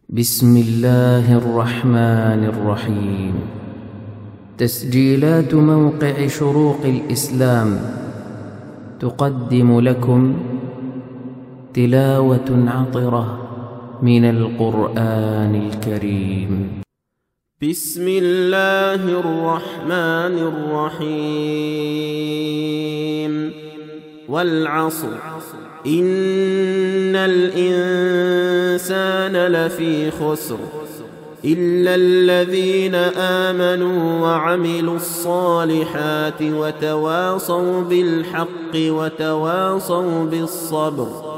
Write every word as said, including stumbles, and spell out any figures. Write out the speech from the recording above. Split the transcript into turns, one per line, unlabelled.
بسم الله الرحمن الرحيم. تسجيلات موقع شروق الإسلام تقدم لكم تلاوة عطرة من القرآن الكريم.
بسم الله الرحمن الرحيم. والعصر إن الإنسان لفي خسر إلا الذين آمنوا وعملوا الصالحات وتواصوا بالحق وتواصوا بالصبر.